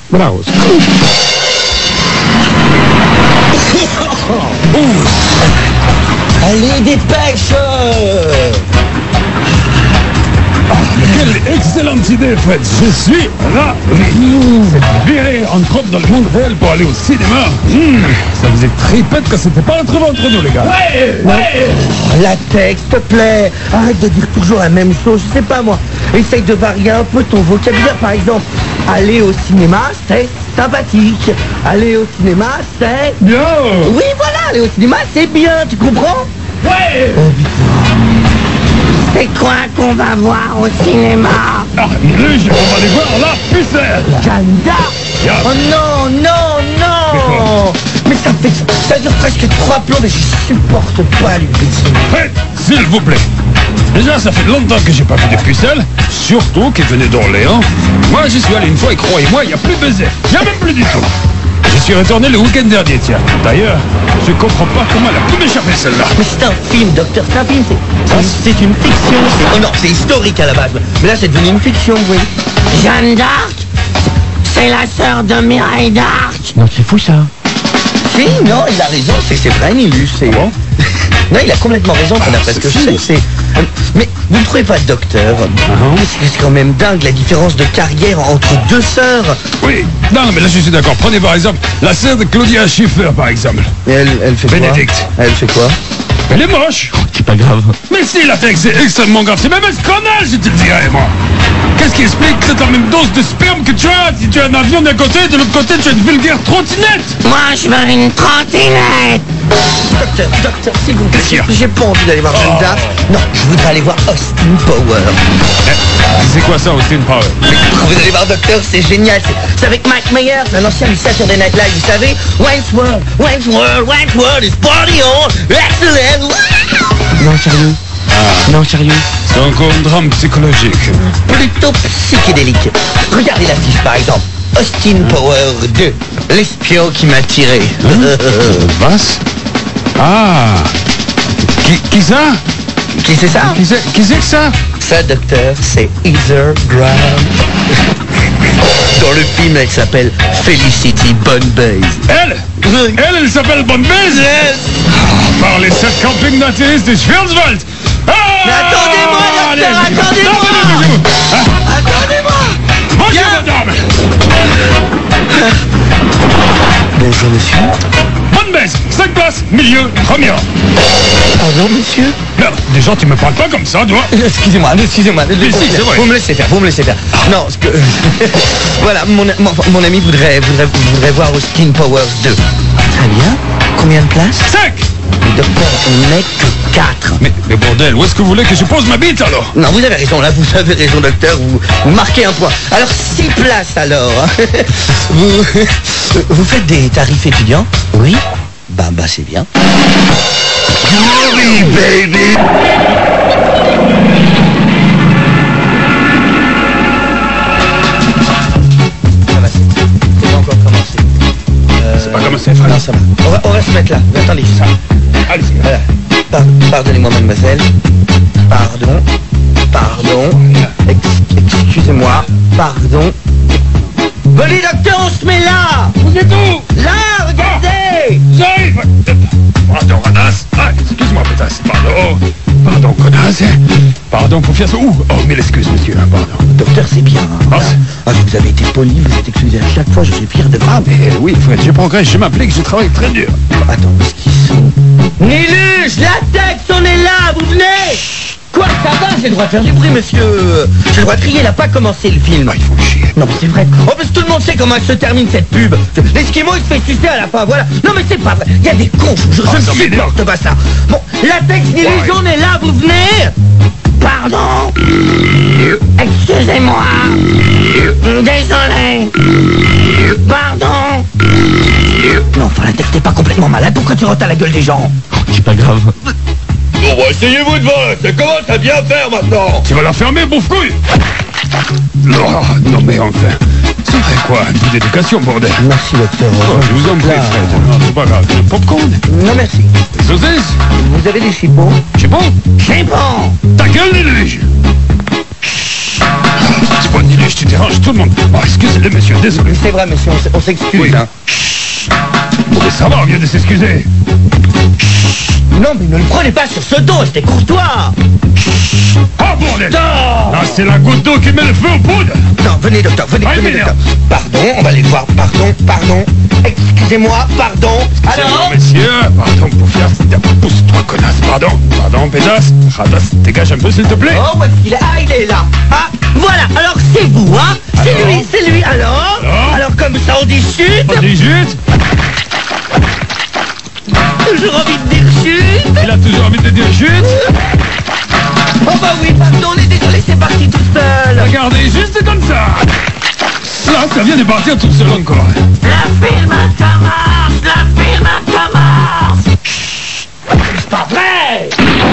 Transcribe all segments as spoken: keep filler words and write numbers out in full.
Bravos. Allez, dépêche! Ah, quelle excellente idée, Fred. Je suis ravi. Virer en trope dans le monde réel pour aller au cinéma. Mmh, ça faisait tripette que c'était pas retrouvé entre nous, les gars. Ouais, ouais. Oh, la texte, s'il te plaît. Arrête de dire toujours la même chose. Je sais pas, moi. Essaye de varier un peu ton vocabulaire, par exemple. Aller au cinéma, c'est sympathique. Aller au cinéma, c'est... Bien. Oui, voilà, aller au cinéma, c'est bien, tu comprends? Ouais. Oh, putain. C'est quoi qu'on va voir au cinéma? Ah, Luge, on va aller voir la pucelle. Jeanne d'Arc. Yeah. Oh non, non, non. Mais ça fait... Ça dure presque trois plombs et je supporte pas les pucelles. Fred, s'il vous plaît. Déjà, ça fait longtemps que j'ai pas vu de pucelles, surtout qu'ils venaient d'Orléans. Moi, j'y suis allé une fois et croyez-moi, il n'y a plus baiser. Il n'y a même plus du tout. Je suis retourné le week-end dernier, tiens. D'ailleurs, je comprends pas comment elle a pu m'échapper celle-là. Mais c'est un film, docteur, c'est un film, c'est, c'est une fiction. C'est... Oh non, c'est historique à la base. Mais là, c'est devenu une fiction, oui. Jeanne d'Arc, c'est la sœur de Mireille d'Arc. Non, c'est fou ça. Si, non, il a raison, c'est, c'est vrai, Nilus, c'est... Bon. Non, il a complètement raison, c'est d'après ce que je sais, c'est... Mais vous ne trouvez pas, docteur, uh-huh. c'est, c'est quand même dingue la différence de carrière entre deux sœurs. Oui, non, mais là je suis d'accord. Prenez par exemple la sœur de Claudia Schiffer, par exemple. Et elle, elle fait Bénédicte. quoi? Elle fait quoi? Elle est moche. Oh, c'est pas grave. Mais si, la texte est extrêmement grave. C'est même un scandale, je te le dirais, moi. Qu'est-ce qui explique cette même dose de sperme que tu as? Si tu as un avion d'un côté, de l'autre côté, tu as une vulgaire trottinette. Moi, je veux une trottinette. Docteur, docteur, s'il vous plaît, j'ai pas envie d'aller voir Jeanne d'Arc. Oh. Non, je voudrais aller voir Austin Power. Eh, c'est quoi ça, Austin Power? Mais vous allez voir, docteur, c'est génial. C'est, c'est avec Mike Myers, un ancien du Saturday Night Live, vous savez. Wayne's World, Wayne's World, Wayne's World is party on, excellent. Non, sérieux. Ah. Non, sérieux. C'est encore un drame psychologique. Plutôt psychédélique. Regardez l'affiche, par exemple. Austin Power deux, l'espion qui m'a tiré. Basse? Ah. Qui, qui ça? Qui c'est ça? Qui c'est, qui c'est que ça? Ça, docteur, c'est Heather Graham. Dans le film, elle s'appelle Felicity Bonbase. Elle? Elle, elle s'appelle Bonbase? Yes. Oh, par les sept campings d'intérêt de Schwarzwald. Ah. Mais attendez-moi, docteur, allez, attendez-moi. non, non, non, ah. Attendez-moi. Bonjour, Bien. madame. Bonjour, monsieur. Bonne baisse, cinq places, milieu, première. Pardon, monsieur? Non, déjà, tu me parles pas comme ça, toi. Excusez-moi, excusez-moi. si, c'est vrai. Vous me laissez faire, vous me laissez faire. Non, ce que... voilà, mon, mon, mon ami voudrait, voudrait, voudrait voir Austin Powers deux. Très bien. Combien de places? Cinq. Mais docteur, on n'est que quatre. Mais, mais bordel, où est-ce que vous voulez que je pose ma bite, alors? Non, vous avez raison, là, vous avez raison, docteur, vous, vous marquez un point. Alors, six places, alors. vous, vous faites des tarifs étudiants? Oui. Bah, bah, c'est bien. Oui, baby. Ça va, c'est pas encore commencé. Euh, C'est pas commencé, frère. Non, ça va. On va, on va se mettre là. Attendez, ça. Allez-y. Voilà. Par- pardonnez-moi, mademoiselle. Pardon. Pardon. Ex- excusez-moi. Pardon. Venez, docteur, on se met là. Vous êtes où? Là, regardez. J'arrive. Pardon, connasse. Ah, excuse-moi, pétasse. Pardon. Pardon, connasse. Pardon, confiance. Ouh, oh, mille excuses, monsieur. Pardon. Docteur, c'est bien. Ah, c'est- Ah, vous avez été poli, vous êtes excusé à chaque fois, je suis fier de vous. Ah, mais oui, Fred, je progresse, je m'applique, je travaille très dur. Attends, où est-ce qu'ils sont? Nilus, la tête, on est là, vous venez. Quoi, ça va? J'ai le droit de faire du bruit, monsieur. J'ai le droit de crier, il n'a pas commencé le film. Ah, il faut chier. Non, mais c'est vrai. En plus, tout le monde sait comment se termine cette pub. L'esquimau, il se fait sucer à la fin, voilà. Non, mais c'est pas vrai. Il y a des cons, je, je Ah, ne ça m'énerve. supporte pas ça. Bon, latex, Nilus, Ouais. on est là, vous venez. Pardon. Excusez-moi. Désolé. Pardon. Non, enfin, la tête, t'es pas complètement malade. Pourquoi tu rotes à la gueule des gens? Oh, c'est pas grave. Bon, bah, essayez-vous devant, ça commence à bien faire maintenant. Tu vas la fermer, bouffe-couille. Non, non, mais enfin. Ça fait quoi? Un peu d'éducation, bordel. Merci, docteur. Oh, je vous en prie, Là. Fred. Non, c'est pas grave. Le popcorn? Non, merci. Les saucisses? Vous avez des chipots? C'est bon? C'est bon. Ta gueule, les luges! C'est bon, Niluche, tu déranges tout le monde. Oh, excusez-le, monsieur, désolé. C'est vrai, monsieur, on s- on s'excuse. Oui. Hein. Bon, mais ça va, on vient de s'excuser. Non, mais ne le prenez pas sur ce dos, j'étais courtois. Ah, bordel! Non, Là, c'est la goutte d'eau qui met le feu aux poudres. non, venez, docteur, venez, Ah, venez, mais docteur. Pardon, on va aller le voir. Pardon, pardon. Excusez-moi, pardon. C'est Alors bon, messieurs, pardon pour faire... Pousse-toi, connasse, pardon. Pardon, pétasse. Radas, dégage un peu, s'il te plaît. Oh, où est-ce qu'il est? Ah, il est là. Ah, voilà, alors c'est vous, hein. C'est Alors lui, c'est lui. Alors Alors Alors comme ça, on dit chute. On dit chute. Toujours envie de dire chute. Il a toujours envie de dire chute. Oh bah oui, pardon, on est désolé, c'est parti tout seul. Regardez, juste comme ça. Là, ça vient de partir tout seul encore. La film commence, la film commence. C'est pas vrai.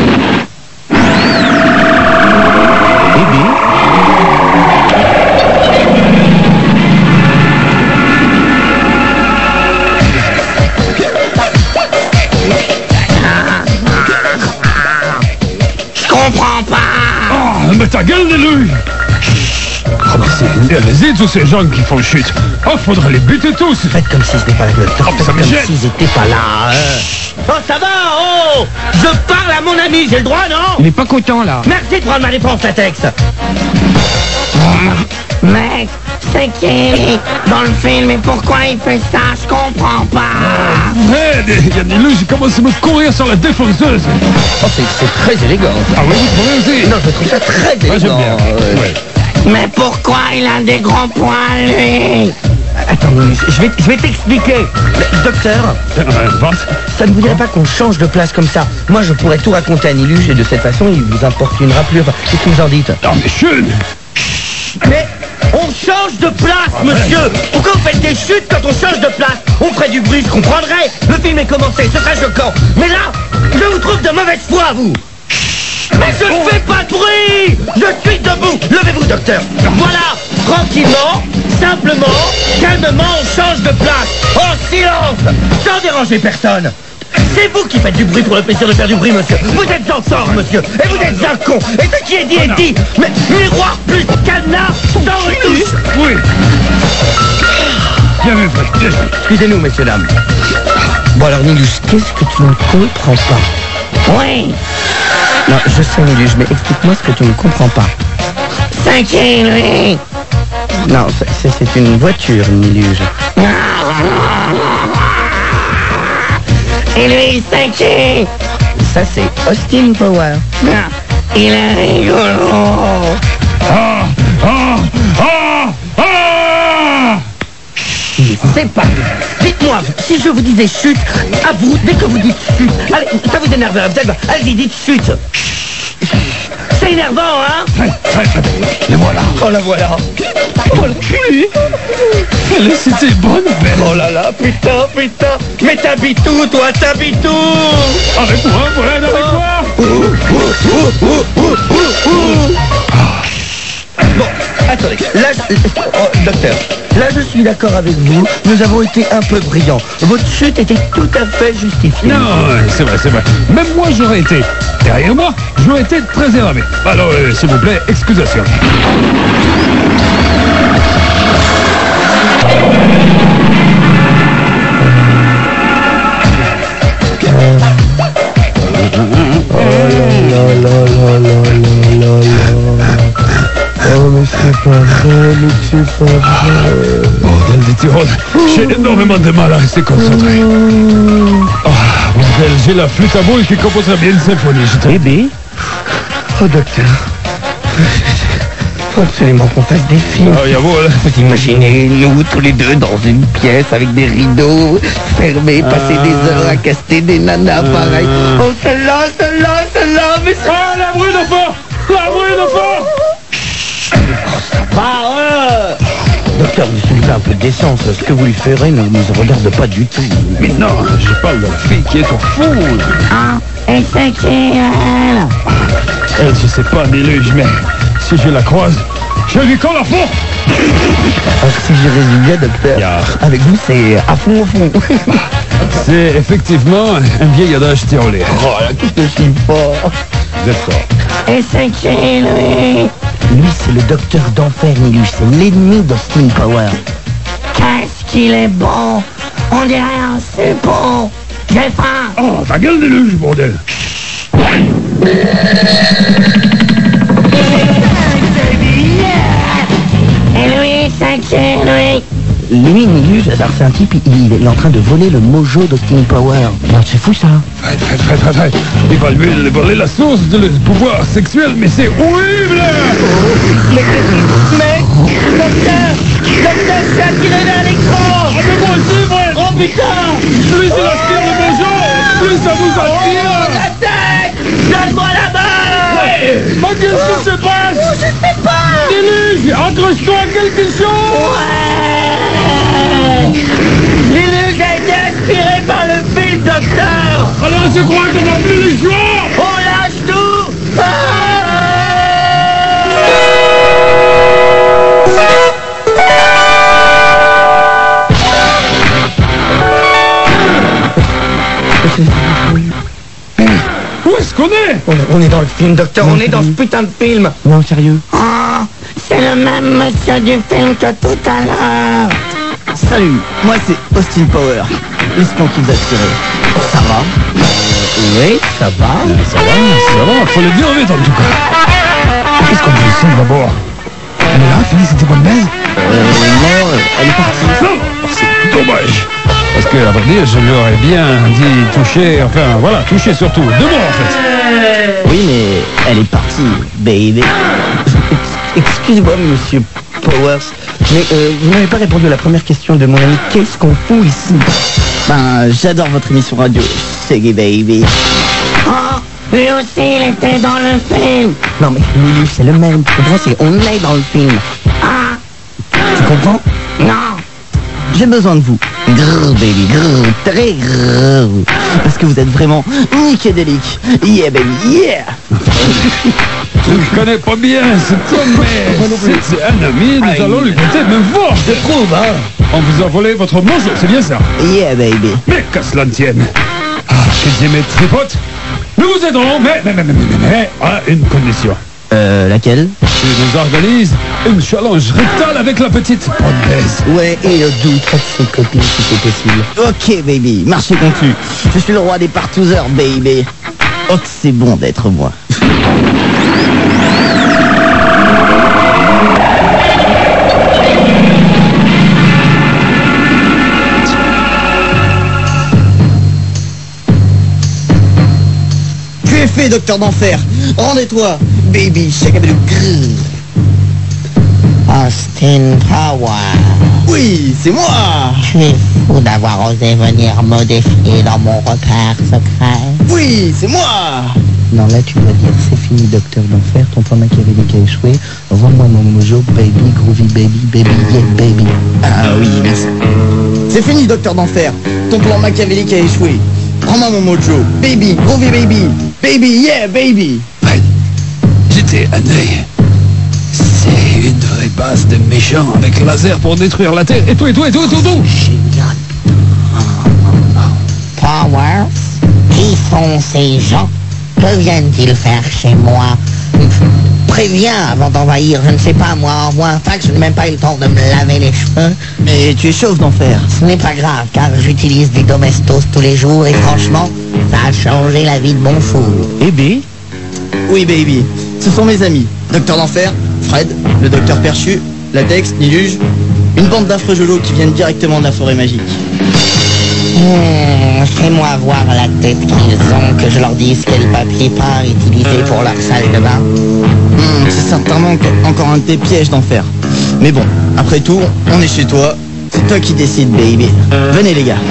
Je comprends pas. Oh, mais ta gueule, Niluche. Oh, mais c'est allez-y, tous ces gens qui font chute. Oh, faudrait les buter tous. Faites comme si ce n'était pas le docteur. Oh, mais ça Faites me comme gêne. s'ils n'étaient pas là. hein. Oh, ça va, oh. Je parle à mon ami, j'ai le droit, non? Il est pas content là. Merci de prendre ma défense, latex. Mec, c'est qui dans le film et pourquoi il fait ça? Je comprends pas. Hey, il y a Niluche qui commence à me courir sur la défonceuse. Oh, c'est très élégant. Ah oui, vous trouvez aussi? Non, je trouve ça très élégant. Moi, j'aime bien. euh, Ouais. Mais pourquoi il a des grands poils, lui? Attends, je vais, je vais t'expliquer. Docteur, Euh, vas. ça ne vous dirait pas qu'on change de place comme ça? Moi, je pourrais tout raconter à Niluche et de cette façon, il vous importunera plus. Enfin, qu'est-ce que vous en dites? Non, mais chute. Mais on change de place, monsieur. Pourquoi vous faites des chutes quand on change de place? On ferait du bruit, je comprendrais. Le film est commencé, ce serait choquant. Mais là, je vous trouve de mauvaise foi, vous. Mais je ne fais pas de bruit. Je suis debout. Levez-vous, docteur. Voilà, tranquillement, simplement, calmement, on change de place. En silence, sans déranger personne. C'est vous qui faites du bruit pour le plaisir de faire du bruit, monsieur. Vous êtes encore, monsieur. Et vous êtes un con. Et ce qui est dit est dit. Mais miroir plus cadenas, dans retouche. Oui. Bien vu, Fred. Bien vu. Excusez-nous, messieurs, dames. Bon, alors, Niluche, qu'est-ce que tu ne comprends pas? Oui. Non, je sais, Niluche, mais explique-moi ce que tu ne comprends pas. C'est qui, lui? Non, c'est- c'est une voiture, Niluche. Et lui, c'est qui? Ça, c'est Austin Power. Il est rigolo. Ah, ah, ah, ah. C'est pas vrai. Dites-moi, si je vous disais chute, à vous, dès que vous dites chute, allez, ça vous énerve, vous allez, allez-y, dites chute. C'est énervant, hein? Ouais, ouais, ouais. Les voilà. Oh, la voilà. Oh, le cul. Elle est c'était bonne, belle. Oh là là, putain, putain. Mais t'habites où, toi, t'habites où? Avec moi, voilà, avec moi. Bon, attendez, là, je- oh, docteur, là je suis d'accord avec vous, nous avons été un peu brillants. Votre chute était tout à fait justifiée. Non, c'est vrai, c'est vrai. Même moi, j'aurais été. Derrière moi, j'aurais été très énervé. Alors, euh, s'il vous plaît, excusation. Oh mais c'est pas vrai, mais c'est pas vrai. Bordel des Tyrolles, j'ai énormément de mal à rester concentré. Ah, bordel, j'ai la flûte à bouille qui composerait bien une symphonie, je te Bébé? Oh, docteur. Faut absolument qu'on fasse des films. Ah, jawohl. Vous imaginez, nous, tous les deux, dans une pièce avec des rideaux fermés, passer des heures à caster des nanas pareil. Oh, celle-là, celle-là, celle-là, mais c'est... Ah, la brûle de fort. La brûle de fort. Ah, ouais. Docteur, vous soulevez un peu de décence. Ce que vous lui ferez ne nous regarde pas du tout. Mais non, je parle de la fille qui est au fond. Ah, et c'est qui, elle? Elle, je sais pas, Niluche, mais si je la croise, je lui colle à fond. Alors, si je résume bien, docteur, Ya. avec vous, c'est à fond, au fond. C'est effectivement un vieil adage tyrolais. Oh là, qu'est-ce que je suis fort. Vous êtes fort. Et c'est qui, lui? Lui, c'est le docteur d'enfer, Nilus. C'est l'ennemi d'Austin Power. Qu'est-ce qu'il est bon! On dirait un supon! J'ai faim! Oh, ta gueule de luge, bordel! Et lui, c'est qui, lui? Lui, Nilus, alors c'est un type, il, il est en train de voler le mojo d'Austin Power. Non, c'est fou, ça. Arrête, arrête, arrête, arrête, arrête. Il va lui voler la source de le pouvoir sexuel, mais c'est horrible! Mais, mais, docteur! Docteur, je suis attiré vers l'écran! Ah, mais moi aussi, frère! Oh, putain! Plus il aspire le mojo, plus ça vous attire! Attaque! Donne-moi la balle! Mais qu'est-ce qui se passe? Je sais pas! Déluge, accroche-toi à quelque chose! Ouais! Nilus a été aspiré par le fil, docteur! Alors je crois qu'on n'a plus le choix! On lâche tout! Ah! Où est-ce qu'on est? On, on est dans le film, docteur, on est dans ce putain de film. Non, sérieux. Oh, c'est le même monsieur du film que tout à l'heure. Salut, moi c'est Austin Power, l'espion qui vous a tiré. Ça va? Oui, ça va. Ça va, ça va, faut le dire vite en tout cas. Qu'est-ce qu'on dit ici d'abord? Elle est là, fini, c'était bonne baise? Euh, non, elle est partie. Non, c'est dommage. Parce que, à vrai dire, je lui aurais bien dit toucher, enfin voilà, toucher surtout. Deux mots en fait. Oui, mais elle est partie, baby. Excusez-moi, monsieur Powers, mais euh, vous n'avez pas répondu à la première question de mon ami. Qu'est-ce qu'on fout ici? Ben, j'adore votre émission radio, Shaggy Baby. Oh, lui aussi, il était dans le film. Non, mais Nilus, c'est le même. Tu comprends, c'est on est dans le film. Ah, tu comprends? Non. J'ai besoin de vous. Grrr, baby, grrr, très grrr. Parce que vous êtes vraiment nickédélique. Yeah, baby, yeah. Je ne connais pas bien cet homme, mais c'est- c'est un ami, nous Aïe. allons lui prêter main forte. Je trouve, hein. On vous a volé votre mojo, c'est bien ça? Yeah, baby. Mais qu'à cela ne tienne. Ah, je dis mes tripotes, nous vous aiderons, mais, mais, mais, mais, mais, mais, à une condition. Euh, laquelle? Tu nous organises une challenge rectale avec la petite Pondaise. Ouais, et le doute avec ses copines si c'est possible. Ok, baby, marché conclu. Je suis le roi des partouzeurs, baby. Oh, que c'est bon d'être moi. Tu es fait, docteur d'enfer. Rendez-toi, baby. Chacabelou. Austin Power, Oui, c'est moi. tu es fou d'avoir osé venir me défier dans mon repère secret. Oui, c'est moi. Non, là, tu dois dire, c'est fini, docteur d'enfer, ton plan machiavélique a échoué. Rends-moi mon mojo, baby, groovy baby, baby, yeah, baby. Ah oui, merci. C'est fini, docteur d'enfer. Ton plan machiavélique a échoué. Rends-moi mon mojo. Baby, groovy baby. Baby, yeah, baby. Ben, j'étais un œil. C'est une vraie base de méchants avec laser pour détruire la Terre. Et tout, et tout, et tout, et tout, tout. Génial. Powers, qui sont ces gens? Que viennent-ils faire chez moi? Préviens avant d'envahir, je ne sais pas moi, en moi, enfin que je n'ai même pas eu le temps de me laver les cheveux. Mais tu es chauve d'enfer. Ce n'est pas grave, car j'utilise du domestos tous les jours et franchement, ça a changé la vie de mon fou. Baby? Oui, baby. Ce sont mes amis. Docteur d'enfer, Fred, le docteur perchu, Latex, Niluge, une bande d'affreux gelots qui viennent directement de la forêt magique. Hmm, fais-moi voir la tête qu'ils ont, que je leur dise quel papier peint utiliser pour leur salle de bain. Hmm, c'est certainement enco- encore un de tes pièges d'enfer. Mais bon, après tout, on est chez toi. C'est toi qui décides, baby. Venez, les gars.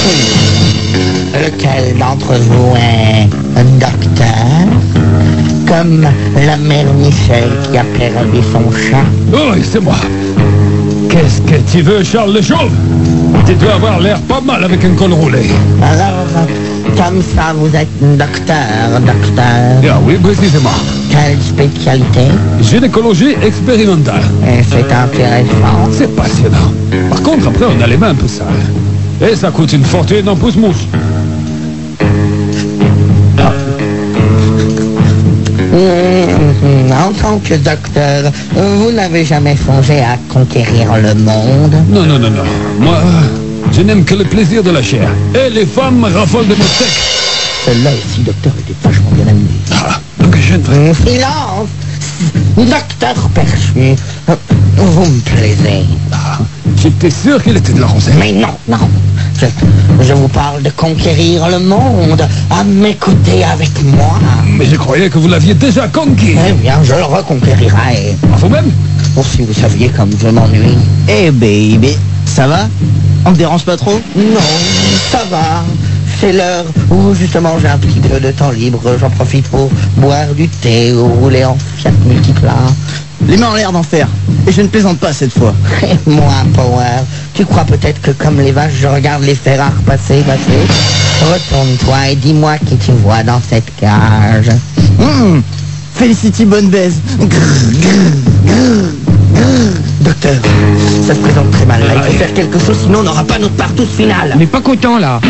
Lequel d'entre vous est un docteur? Comme la mère Michel qui a perdu son chat. Oh, oui, c'est moi. Qu'est-ce que tu veux, Charles le Chauve? Tu dois avoir l'air pas mal avec un col roulé. Alors, comme ça, vous êtes un docteur, docteur. Ah oui, précisément. Quelle spécialité? Gynécologie expérimentale. Et c'est intéressant. C'est passionnant. Par contre, après, on a les mains un peu sales. Et ça coûte une fortune en pouce-mouche. Hum, En tant que docteur, vous n'avez jamais songé à conquérir le monde? Non, non, non, non. Moi, je n'aime que le plaisir de la chair. Et les femmes raffolent de mon steak. Celle-là aussi, docteur, était vachement bien amenée. Ah, donc je ne ferai... Hum, Silence! Docteur Perchu, euh, vous me plaisez. Ah, j'étais sûr qu'il était de la rosée. Mais non, non. Je, je vous parle de conquérir le monde, à m'écouter avec moi. Mais je croyais que vous l'aviez déjà conquis. Eh bien, je le reconquérirai. À vous-même? Pour si vous saviez comme je m'ennuie. Eh baby, ça va? On te dérange pas trop? Non, ça va. C'est l'heure où justement j'ai un petit peu de temps libre. J'en profite pour boire du thé ou rouler en Fiat Multipla. Les mains en l'air d'enfer. Et je ne plaisante pas cette fois. Et moi, Power, tu crois peut-être que comme les vaches, je regarde les Ferrari passer, passer? Retourne-toi et dis-moi qui tu vois dans cette cage. Mmh, Felicity bonne baise. Grrr, grrr, grrr, grrr. Docteur, ça se présente très mal là. Il faut faire quelque chose, sinon on n'aura pas notre partouze finale. On n'est pas content là.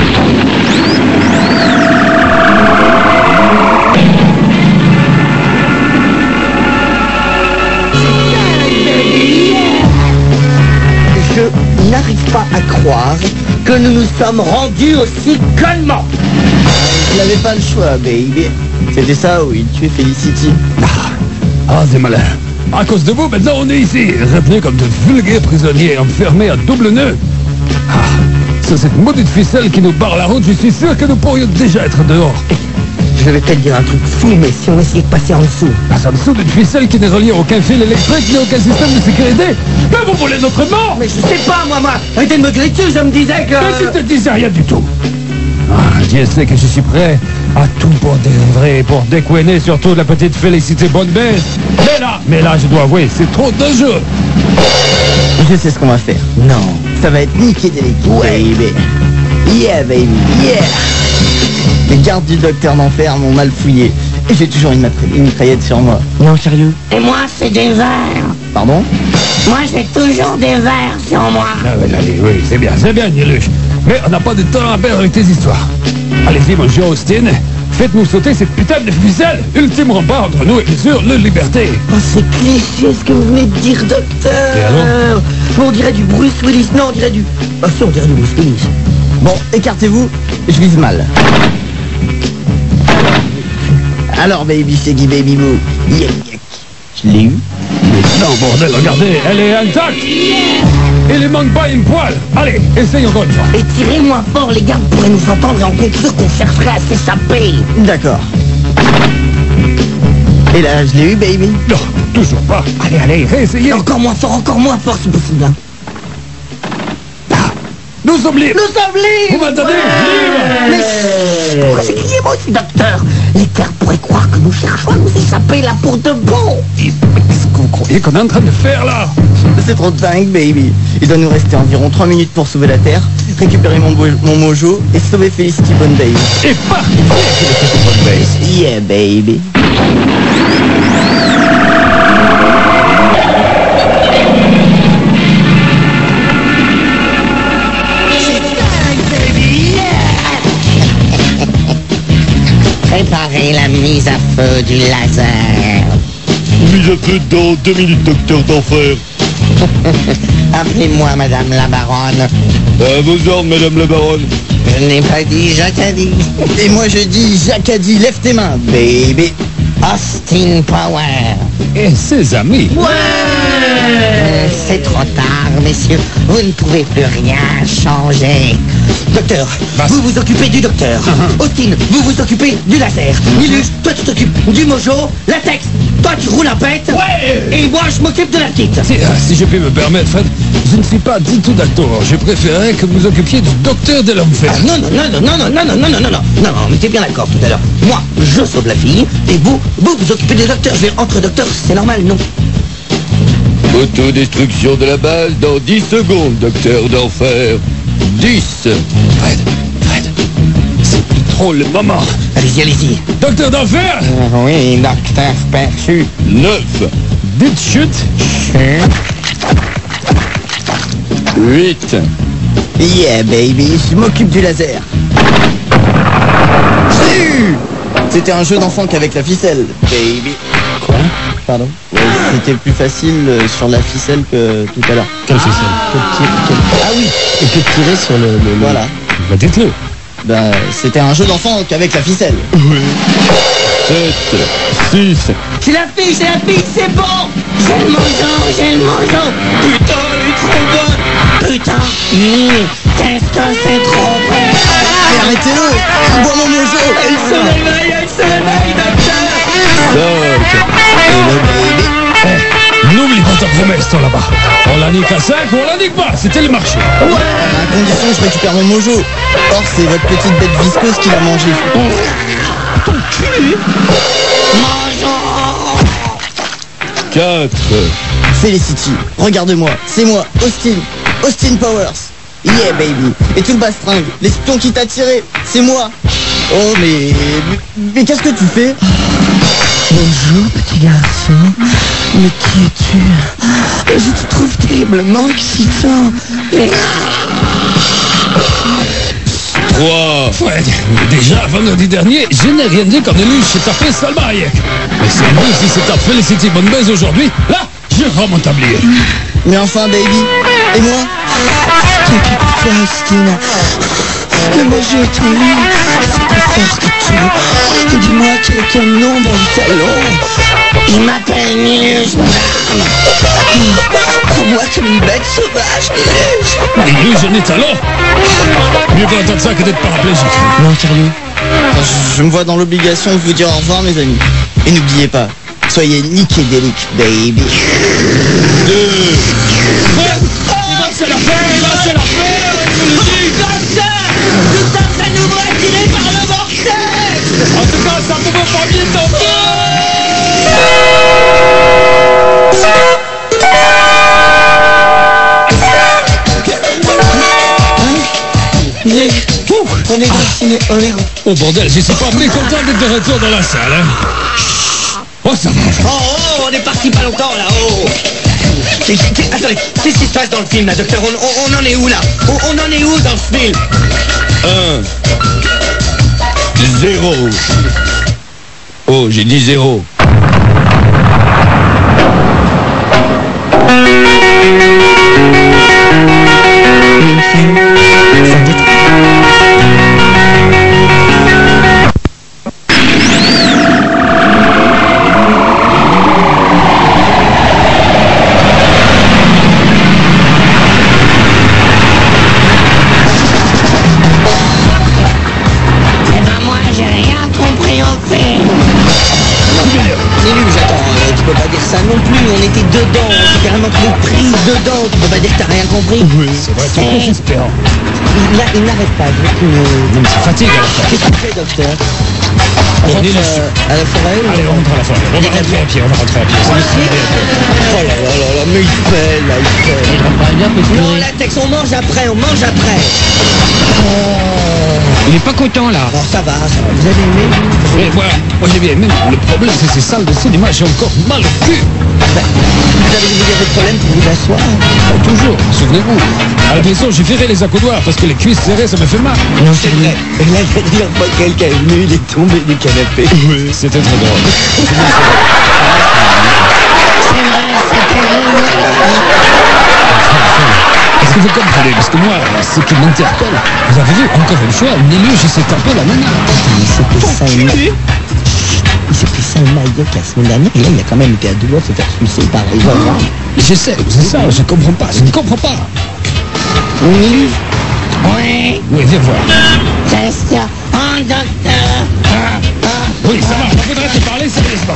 Je n'arrive pas à croire que nous nous sommes rendus aussi connement. Je n'avais pas le choix, baby. C'était ça, oui, tu es Felicity. Ah, c'est malin. À cause de vous, maintenant on est ici, retenus comme de vulgaires prisonniers, enfermés à double nœud. Ah, c'est cette maudite ficelle qui nous barre la route, je suis sûr que nous pourrions déjà être dehors. Je vais peut-être dire un truc fou, mais si on essayait de passer en dessous. Passe en dessous d'une ficelle qui n'est reliée à aucun fil électrique ni à aucun système de sécurité. Mais vous voulez notre mort? Mais je sais pas, moi, moi. Arrêtez de me gueuler dessus, je me disais que... Mais tu te disais rien du tout. Ah, Dieu sait que je suis prêt à tout pour délivrer, pour découiner surtout la petite Félicité Bonne-Baisse. Mais là, mais là, je dois avouer, c'est trop dangereux. Je sais ce qu'on va faire. Non. Ça va être niqué dès l'équipe, baby. Yeah, baby, yeah. Les gardes du docteur d'enfer m'ont mal fouillé. Et j'ai toujours une, matra- une mitraillette sur moi. Non, sérieux? Et moi, c'est des verres. Pardon? Moi, j'ai toujours des verres sur moi. Ah oui, allez, oui, c'est bien, c'est bien, Nieluche. Mais on n'a pas de temps à perdre avec tes histoires. Allez-y, mon Joe Austin, faites-nous sauter cette putain de ficelle. Ultime rempart entre nous et bien sûr, la liberté. Oh, c'est cliché ce que vous venez de dire, docteur. Et alors? On dirait du Bruce Willis. Non, on dirait du... Ah si, on dirait du Bruce Willis. Bon, écartez-vous, je vise mal. Alors, baby, Shaggy Baby Boo. Yeah, yeah. Je l'ai eu. Non, bordel, regardez, elle est intacte. Il ne manque pas une poêle. Allez, essaye encore une fois. Et tirez moins fort, les gardes pourraient nous entendre et en conclure qu'on chercherait à s'échapper. D'accord. Et là, je l'ai eu, baby. Non, toujours pas. Allez, allez, réessayez. Encore moins fort, encore moins fort si possible. hein. Nous sommes libres. Nous sommes libres. Vous m'entendez? Libres. Mais pourquoi j'ai crié moi aussi, docteur? Les gardes pourraient croire que nous cherchons à nous échapper là pour de bon. Mais qu'est-ce que vous croyez qu'on est en train de faire là? C'est trop dingue, baby. Il doit nous rester environ trois minutes pour sauver la Terre, récupérer mon, bo- mon mojo et sauver Felicity Bonne Baby. Et parti. Yeah, baby. Préparez la mise à feu du laser. Mise à feu dans deux minutes, docteur d'enfer. Appelez-moi Madame la Baronne. À vos ordres, madame la baronne. Je n'ai pas dit Jacadi. Et moi, je dis, Jacques a dit, lève tes mains, baby. Austin Power. Et ses amis. Euh, C'est trop tard, messieurs. Vous ne pouvez plus rien changer. Docteur, vous vous occupez du docteur. Austin, vous vous occupez du laser. Nilus, toi tu t'occupes du mojo. Latex, toi tu roules un pet. Ouais. Et moi je m'occupe de la petite. Si, euh, si je puis me permettre, Fred, je ne suis pas du tout d'accord. Je préférerais que vous vous occupiez du docteur de l'enfer. Ah, non, non, non, non, non, non, non, non, non, non, non, non, on était bien d'accord tout à l'heure. Moi, je sauve la fille, et vous, vous vous occupez des docteurs. Je vais entre docteurs, c'est normal, non? Autodestruction de la base dans dix secondes, docteur d'enfer. dix. Fred, Fred, c'est plus trop le moment. Allez-y, allez-y. Docteur d'enfer, Oui, docteur Perchu. neuf. dites chute. huit. Yeah, baby, je m'occupe du laser. Salut. C'était un jeu d'enfant qu'avec la ficelle, baby. Quoi? Pardon. Euh, C'était plus facile euh, sur la ficelle que tout à l'heure. Quelle ficelle? Que de tirer- que- Ah oui, et que de tirer sur le... le- le- Voilà. Bah dites-le. Ben, c'était un jeu d'enfant qu'avec la ficelle. sept, six. C'est la fille, c'est la fille, c'est bon. J'ai le mangeant, j'ai le mangeant. Putain, elle est trop bonne. Putain, mmh, qu'est-ce que c'est trop bon. Mais arrêtez-le. Il boit mon mojo. Elle se réveille, elle se réveille, docteur. cinq. Et le baby. Eh, n'oublie pas ta promesse, toi, là-bas. On la nique à cinq ou on la nique pas. C'était le marché. À condition que je récupère mon mojo. Or, c'est votre petite bête visqueuse qui l'a mangé. quatre. Felicity, regarde-moi, c'est moi, Austin, Austin Powers. Yeah baby. Et tout le bastringue, l'espion qui t'a tiré, c'est moi. Oh mais... Mais, mais qu'est-ce que tu fais? Bonjour, petit garçon. Mais qui es-tu? Je te trouve terriblement excitant. Mais... trois. Fred, déjà, vendredi dernier, je n'ai rien dit quand Élu s'est tapé Salma Hayek. Mais c'est lui qui s'est tapé Felicity Bonne Baise aujourd'hui. Là, je rends mon tablier. Mais enfin baby, et moi? T'inquiète pas, Austin. Le manger est en lui. C'est plus fort que tout. Dis-moi quel est ton nom dans le salon. Je m'appelle Nilus. Prends-moi comme une bête sauvage, Nilus. Élu, je n'ai talent. Mieux vaut entendre ça que d'être paraplégique. Non, sérieux. je, je me vois dans l'obligation de vous dire au revoir mes amis. Et n'oubliez pas, soyez nickédéliques baby. deux. C'est la fin, c'est la fin, je vous le dis. Tout ça, ça nous va tirer par le vortex. En tout cas, ça pouvait pas bien tomber. On est vacciné, on est... Oh bordel, je suis pas pris content d'être de retour dans la salle, hein. Oh, ça va. Oh, oh, on est parti pas longtemps là, oh. Qu'est- qu'est- Attendez, qu'est-ce qui se passe dans le film là, docteur? on, on- on en est où là? on, on en est où dans ce film? un. zéro. Oh, j'ai dit zéro. Eh ben moi, j'ai rien compris au film. Nilus, attends, euh, tu peux pas dire ça non plus, on était dedans, on s'est carrément pris dedans, tu peux pas dire que t'as rien compris. C'est vrai, c'est très désespérant. Il, n'a- il n'arrête pas, je veux plus me- Non, mais ça fatigue à la fin. Qu'est-ce que tu fais, docteur? On Bon, rentre Nilus. euh, à la forêt ou... Allez, on rentre à la forêt. On va rentrer à pied, on va rentrer à pied. Ça va se faire. Oh là là là là, mais il fait là, il fait. Non, latex, on mange après, on mange après. Il est pas content, là. Bon, ça va, ça va. Vous avez aimé? Mais voilà, moi j'ai bien aimé. Le problème, c'est ces salles de cinéma, j'ai encore mal au cul. Bah, vous avez vous avez des problèmes pour vous asseoir? Oh, toujours, souvenez-vous. À la maison, j'ai viré les accoudoirs parce que les cuisses serrées, ça me fait mal. Non, c'est vrai. Et la dernière fois que quelqu'un est venu, il est tombé du canapé. Oui, c'était très drôle. Est-ce que vous comprenez? Parce que moi, ce qui m'interpelle, vous avez vu, encore une fois, Nélus, il s'est tapé la nana. Il s'est fait ça une... Il s'est fait ça une maillot la semaine dernière, et là, il a quand même été à deux doigts de se faire sucer par les voisins. Je sais, c'est ça, je comprends pas, je ne comprends pas. Nilus, Oui, Oui, viens voir. qu'est-ce qu'il y a? Un docteur. Ah, ah. Oui, ça va, je voudrais te parler sérieusement.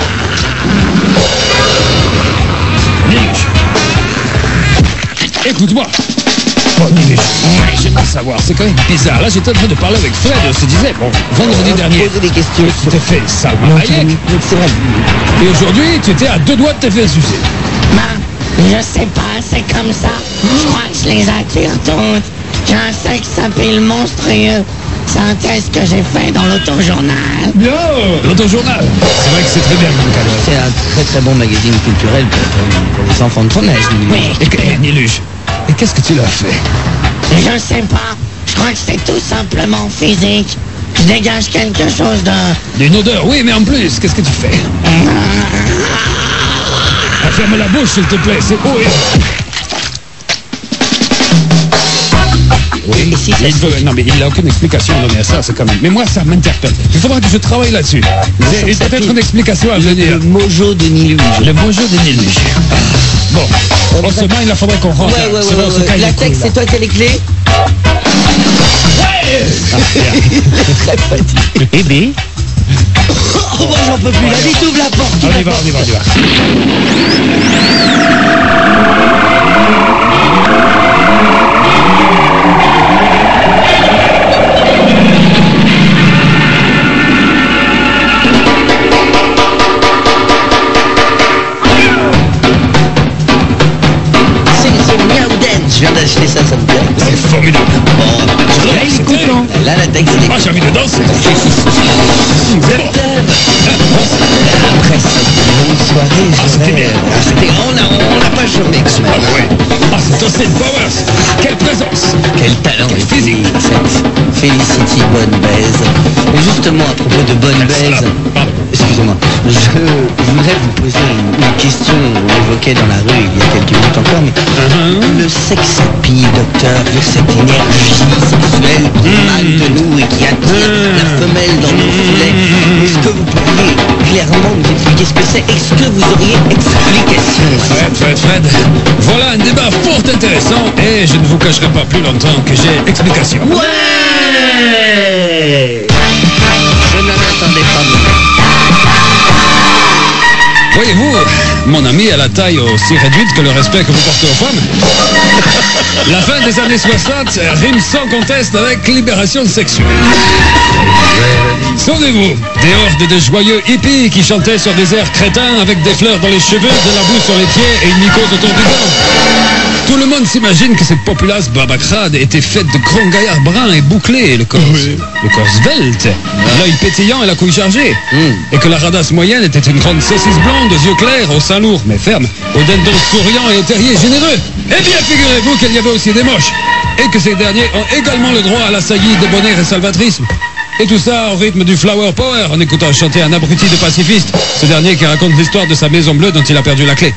Nélus. Écoute-moi. Bon, Nélus, je veux savoir, c'est quand même bizarre. Là, j'étais en train de parler avec Fred et on se disait, bon, vendredi dernier, poser des questions tu t'es fait Salma Non, Hayek. tu- c'est vrai. Et aujourd'hui, tu étais à deux doigts de te faire sucer. Ben, je sais pas, c'est comme ça. Je crois que je les attire toutes. J'ai un sexe s'appelle monstrueux. C'est un test que j'ai fait dans l'autojournal. Bien, l'autojournal. C'est vrai que c'est très bien comme cadre. C'est un très très bon magazine culturel pour, pour- pour les enfants de ton âge, Nilus. Oui, Et, que- et Nélus, et qu'est-ce que tu l'as fait? je sais pas. Je crois que c'est tout simplement physique. Je dégage quelque chose de... D'une odeur, oui, mais en plus, qu'est-ce que tu fais? Ah, ferme la bouche, s'il te plaît, c'est beau. Et... Oui, Et si ça il se- veut- non, mais il n'a aucune explication à donner à ça, c'est quand même. Mais moi, ça m'interpelle. Il faudra que je travaille là-dessus. Il y a peut-être une explication à venir. Le mojo de Niluge. Le mojo de Niluge. Bon, en ce moment, il faudrait qu'on rentre. Ouais, ouais, C'est ouais, dans ce ouais, cas, ouais. il est La cool, texte, là. c'est toi qui as les clés? Très fatigué. Eh bien, Oh, moi, j'en peux plus. La vie t'ouvre la porte. on y va, on y va, on y va. C'est c'est Miaou Dance. Je viens d'acheter ça, ça me plaît. C'est formidable. Là, il est content. Là, la texte, elle est Moi, j'ai envie de danser. Après cette longue soirée, je c'était voudrais- bien. Ah, c'était- On n'a on n'a pas chômé quand Ah même. ouais. Ah, c'est Austin Powers. Quelle présence. Quel talent Quel et physique. puis cette Felicity bonne baise. Et justement, à propos de bonne baise, Salam. Pardon. excusez-moi, je, je voudrais vous poser une, une question. On l'évoquait dans la rue il y a quelques minutes encore, mais le sex appeal, docteur, cette énergie sexuelle qui émane de nous et qui attire la femelle dans nos filets, est-ce que vous pourriez clairement nous expliquer ce que c'est? Est-ce que vous auriez explication à ça? Fred, Fred, Fred. Voilà un débat fort intéressant et je ne vous cacherai pas plus longtemps que j'ai explication. Ouais! Je n'en attendais pas moins. Voyez-vous, mon ami a la taille aussi réduite que le respect que vous portez aux femmes. La fin des années soixante rime sans conteste avec libération sexuelle. Souvenez-vous, des hordes de joyeux hippies qui chantaient sur des airs crétins avec des fleurs dans les cheveux, de la boue sur les pieds et une mycose autour du ventre. Tout le monde s'imagine que cette populace babacrade était faite de grands gaillards bruns et bouclés, le corps, le corps svelte, l'œil pétillant et la couille chargée. Et que la radasse moyenne était une grande saucisse blonde aux yeux clairs, au sein lourd mais ferme, aux dindons souriants et aux terriers généreux. Eh bien, figurez-vous qu'il y avait aussi des moches, et que ces derniers ont également le droit à la saillie, débonnaire et salvatrisme. Et tout ça au rythme du flower power, en écoutant chanter un abruti de pacifiste, ce dernier qui raconte l'histoire de sa maison bleue dont il a perdu la clé.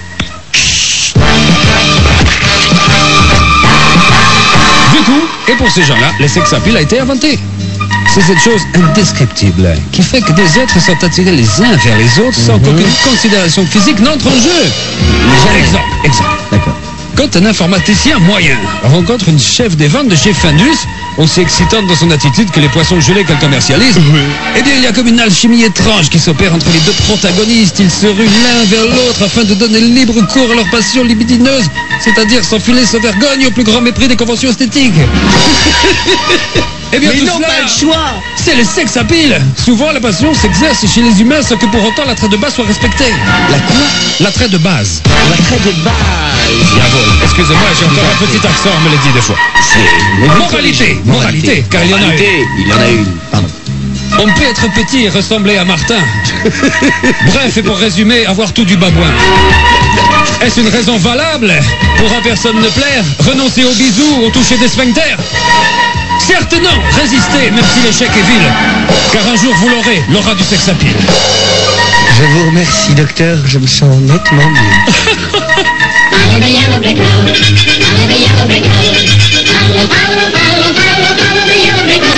Du coup, et pour ces gens-là, le sex appeal a été inventé. C'est cette chose indescriptible qui fait que des êtres sont attirés les uns vers les autres sans qu'aucune considération physique n'entre en jeu. Exemple, exemple. D'accord. Quand un informaticien moyen rencontre une chef des ventes de chez Findus, aussi excitante dans son attitude que les poissons gelés qu'elle commercialise, eh bien il y a comme une alchimie étrange qui s'opère entre les deux protagonistes. Ils se ruent l'un vers l'autre afin de donner libre cours à leur passion libidineuse, c'est-à-dire s'enfiler sans vergogne au plus grand mépris des conventions esthétiques. Eh bien, Mais tout non, cela, pas le choix. c'est le sex appeal. Souvent, la passion s'exerce chez les humains sans que pour autant l'attrait de base soit respecté. La quoi? L'attrait de base. La trait de base. Jawohl. Excusez-moi, j'ai encore un petit accent, on me l'a dit des fois. Moralité, moralité, car il y en a une. Il y en a une. Pardon. On peut être petit et ressembler à Martin. Bref, et pour résumer, avoir tout du babouin. Est-ce une raison valable pour un personne ne plaire? Renoncer aux bisous, au toucher des sphincters? Certes non, résistez, même si l'échec est vil. Car un jour vous l'aurez, l'aura du sex appeal. Je vous remercie, docteur. Je me sens nettement mieux. Follow the yellow brick road. Follow the yellow brick road. Follow, follow, follow, follow, follow the yellow brick road.